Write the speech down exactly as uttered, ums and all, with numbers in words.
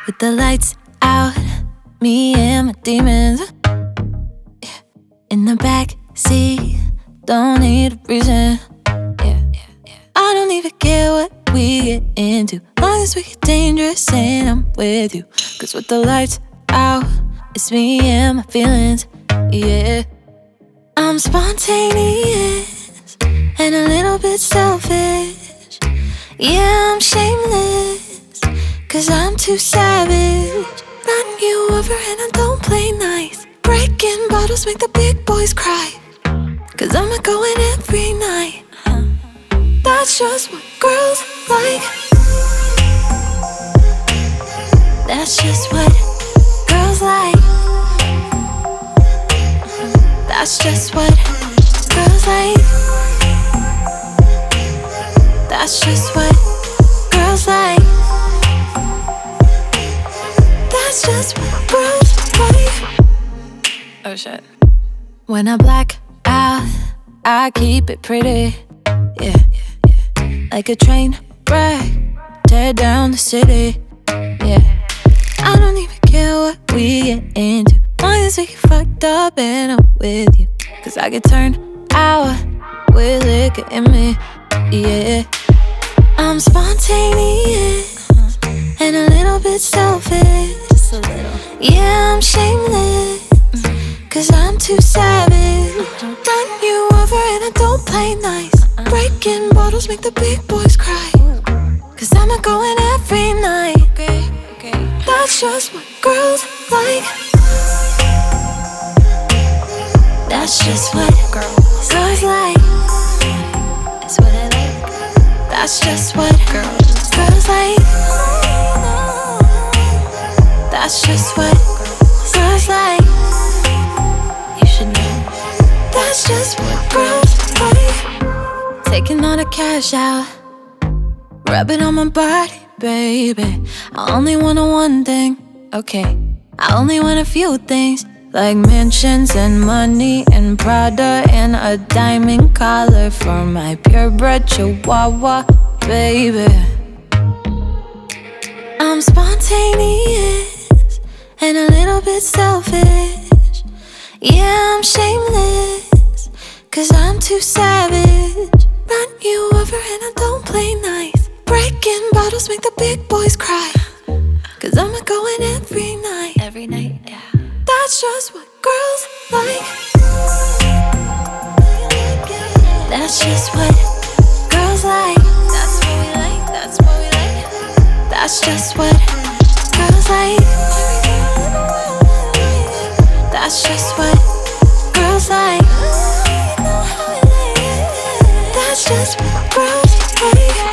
With the lights out, me and my demons, yeah. In the back seat, don't need a reason, yeah. I don't even care what we get into, long as we get dangerous and I'm with you. Cause with the lights out, it's me and my feelings, yeah. I'm spontaneous and a little bit selfish, yeah, I'm shameless, cause I'm too savage. Run you over and I don't play nice, breaking bottles make the big boys cry, cause I'm not going every night. That's just what girls like. That's just what girls like. That's just what girls like. That's just what girls like. That's just what girls like. Oh shit. When I black out, I keep it pretty, yeah. Like a train wreck, tear down the city, yeah. I don't even care what we get into, long as we get fucked up and I'm with you. Cause I get turned out with liquor in me, yeah. I'm spontaneous and a little bit selfish, just a little. Yeah, I'm shameless, cause I'm too savage. Run you over and I don't play nice, breaking bottles make the big boys cry, cause I'm not going every night. Okay, okay. That's just what girls like. That's just what girls like. That's what I like. That's just what girls girls like. That's just what girls like. You should know. That's just what girls like. Taking all the cash out, rub it on my body, baby. I only want a one thing, okay. I only want a few things, like mansions and money and Prada and a diamond collar for my purebred chihuahua, baby. I'm spontaneous and a little bit selfish, yeah, I'm shameless, cause I'm too savage. Run you over and I don't play nice, breaking bottles make the big boys cry, cause I'm not going every night. Every night, yeah. That's just what girls like. That's just what girls like. That's what we like, that's what we like. That's just what girls like. That's just what girls like. That's just what girls like.